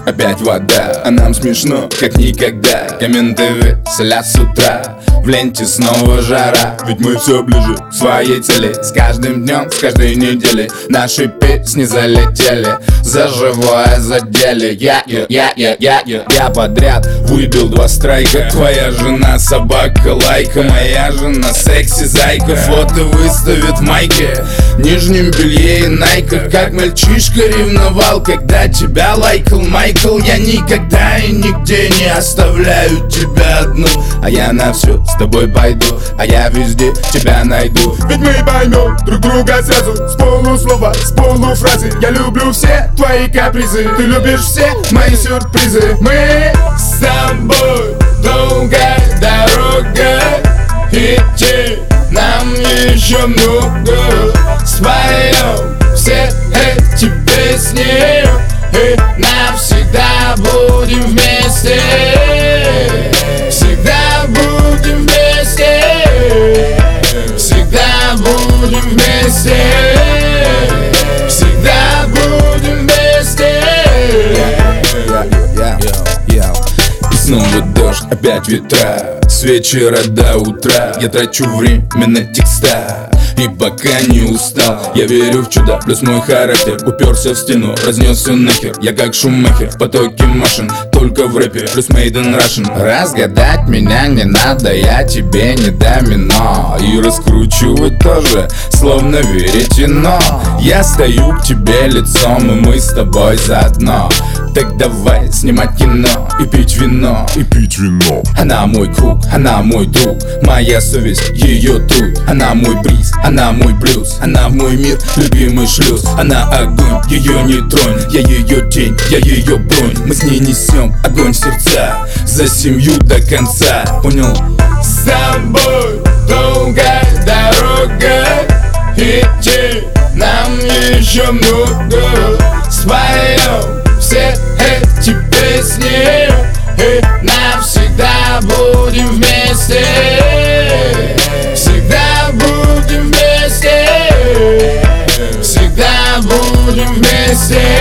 опять вода, а нам смешно, как никогда. Комменты веселят с утра, в ленте снова жара. Ведь мы все ближе к своей цели. С каждым днем, с каждой недели наши песни залетели, за живое задели. Я подряд выбил 2 страйка. Твоя жена собака лайка, моя жена секси зайка. Фото выставит в майке, нижнем белье и найках. Как мальчишка ревновал, когда тебя лайкал Майкл. Я никогда и нигде не оставляю тебя одну, а я на все с тобой пойду, а я везде тебя найду. Ведь мы поймем друг друга сразу, с полуслова, с полуфразы. Я люблю все твои капризы, ты любишь все мои сюрпризы. Мы с тобой долгая дорога, идти нам еще много. Споем все эти песни и навсегда будем вместе. Всегда будем вместе. Всегда будем вместе. Всегда будем вместе. И снова дождь, опять ветра, с вечера до утра. Я трачу время на текста, и пока не устал, я верю в чудо, плюс мой характер уперся в стену, разнесся нахер. Я как Шумахер в потоке машин, только в рэпе, плюс made in Russian. Разгадать меня не надо, я тебе не домино, и раскручивать тоже, словно веретено. Я стою к тебе лицом, и мы с тобой заодно. Так давай снимать кино и пить вино. Она мой круг, она мой друг, моя совесть, ее тут. Она мой бриз, она мой плюс, она в мой мир, любимый шлюз. Она огонь, ее не тронь, я ее тень, я ее бронь. Мы с ней несем огонь в сердца, за семью до конца, понял? С тобой долгая дорога, идти нам еще много. Споем все эти песни и навсегда будем вместе. Всегда будем вместе. Всегда будем вместе.